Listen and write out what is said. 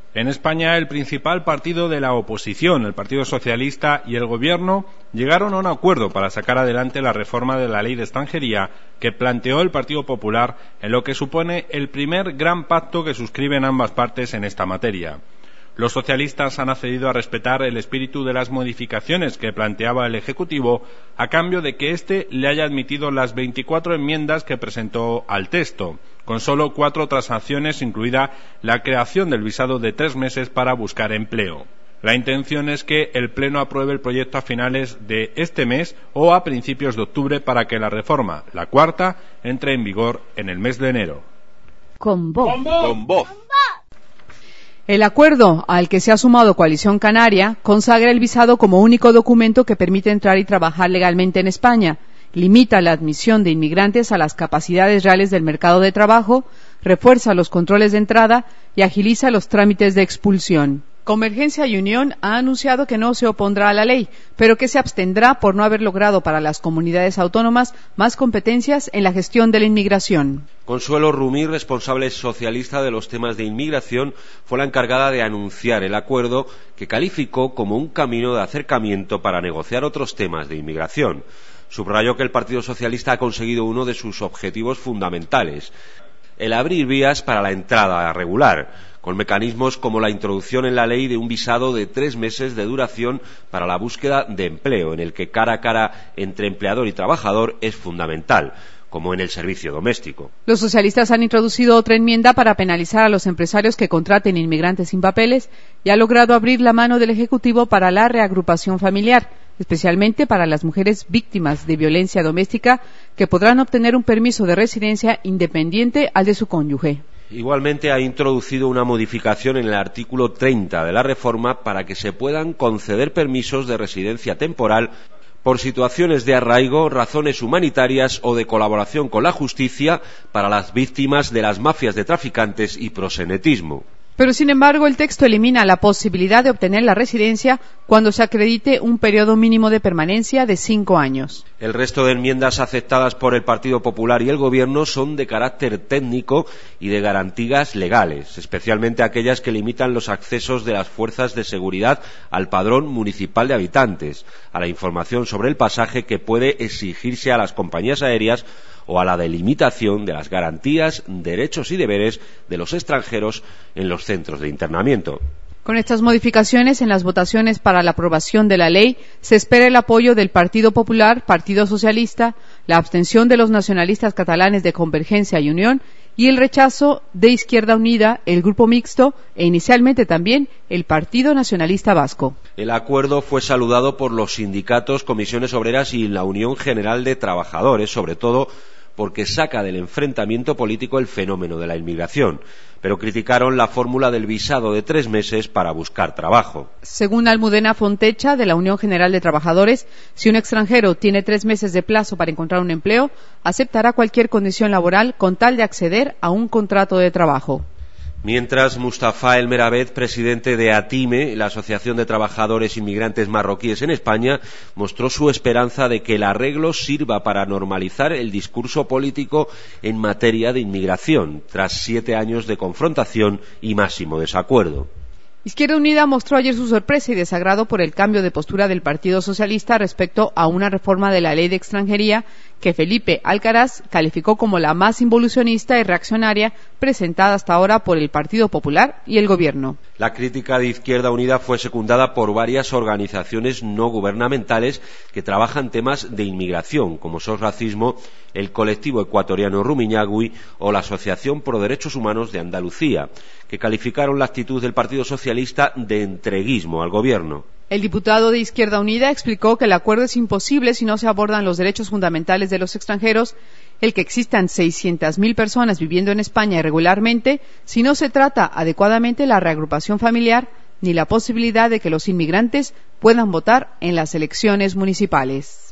En España, el principal partido de la oposición, el Partido Socialista y el Gobierno, llegaron a un acuerdo para sacar adelante la reforma de la Ley de Extranjería que planteó el Partido Popular, en lo que supone el primer gran pacto que suscriben ambas partes en esta materia. Los socialistas han accedido a respetar el espíritu de las modificaciones que planteaba el Ejecutivo, a cambio de que éste le haya admitido las 24 enmiendas que presentó al texto, con solo 4 transacciones, incluida la creación del visado de 3 meses para buscar empleo. La intención es que el Pleno apruebe el proyecto a finales de este mes o a principios de octubre para que la reforma, la cuarta, entre en vigor en el mes de enero. Con voz. Con voz. El acuerdo al que se ha sumado Coalición Canaria consagra el visado como único documento que permite entrar y trabajar legalmente en España, limita la admisión de inmigrantes a las capacidades reales del mercado de trabajo, refuerza los controles de entrada y agiliza los trámites de expulsión. Convergencia y Unión ha anunciado que no se opondrá a la ley, pero que se abstendrá por no haber logrado para las comunidades autónomas más competencias en la gestión de la inmigración. Consuelo Rumí, responsable socialista de los temas de inmigración, fue la encargada de anunciar el acuerdo que calificó como un camino de acercamiento para negociar otros temas de inmigración. Subrayó que el Partido Socialista ha conseguido uno de sus objetivos fundamentales: el abrir vías para la entrada regular, con mecanismos como la introducción en la ley de un visado de 3 meses de duración para la búsqueda de empleo, en el que cara a cara entre empleador y trabajador es fundamental, como en el servicio doméstico. Los socialistas han introducido otra enmienda para penalizar a los empresarios que contraten inmigrantes sin papeles y ha logrado abrir la mano del Ejecutivo para la reagrupación familiar, especialmente para las mujeres víctimas de violencia doméstica, que podrán obtener un permiso de residencia independiente al de su cónyuge. Igualmente ha introducido una modificación en el artículo 30 de la reforma para que se puedan conceder permisos de residencia temporal por situaciones de arraigo, razones humanitarias o de colaboración con la justicia para las víctimas de las mafias de traficantes y proxenetismo. Pero, sin embargo, el texto elimina la posibilidad de obtener la residencia cuando se acredite un periodo mínimo de permanencia de 5 años. El resto de enmiendas aceptadas por el Partido Popular y el Gobierno son de carácter técnico y de garantías legales, especialmente aquellas que limitan los accesos de las fuerzas de seguridad al padrón municipal de habitantes, a la información sobre el pasaje que puede exigirse a las compañías aéreas o a la delimitación de las garantías, derechos y deberes de los extranjeros en los centros de internamiento. Con estas modificaciones en las votaciones para la aprobación de la ley, se espera el apoyo del Partido Popular, Partido Socialista, la abstención de los nacionalistas catalanes de Convergencia y Unión y el rechazo de Izquierda Unida, el Grupo Mixto e inicialmente también el Partido Nacionalista Vasco. El acuerdo fue saludado por los sindicatos, comisiones obreras y la Unión General de Trabajadores, sobre todo porque saca del enfrentamiento político el fenómeno de la inmigración, pero criticaron la fórmula del visado de 3 meses para buscar trabajo. Según Almudena Fontecha, de la Unión General de Trabajadores, si un extranjero tiene 3 meses de plazo para encontrar un empleo, aceptará cualquier condición laboral con tal de acceder a un contrato de trabajo. Mientras, Mustafa El Merabet, presidente de ATIME, la Asociación de Trabajadores Inmigrantes Marroquíes en España, mostró su esperanza de que el arreglo sirva para normalizar el discurso político en materia de inmigración, tras 7 años de confrontación y máximo desacuerdo. Izquierda Unida mostró ayer su sorpresa y desagrado por el cambio de postura del Partido Socialista respecto a una reforma de la Ley de Extranjería que Felipe Alcaraz calificó como la más involucionista y reaccionaria presentada hasta ahora por el Partido Popular y el Gobierno. La crítica de Izquierda Unida fue secundada por varias organizaciones no gubernamentales que trabajan temas de inmigración, como SOS Racismo, el colectivo ecuatoriano Rumiñahui o la Asociación Pro Derechos Humanos de Andalucía, que calificaron la actitud del Partido Socialista de entreguismo al Gobierno. El diputado de Izquierda Unida explicó que el acuerdo es imposible si no se abordan los derechos fundamentales de los extranjeros, el que existan 600.000 personas viviendo en España irregularmente, si no se trata adecuadamente la reagrupación familiar, ni la posibilidad de que los inmigrantes puedan votar en las elecciones municipales.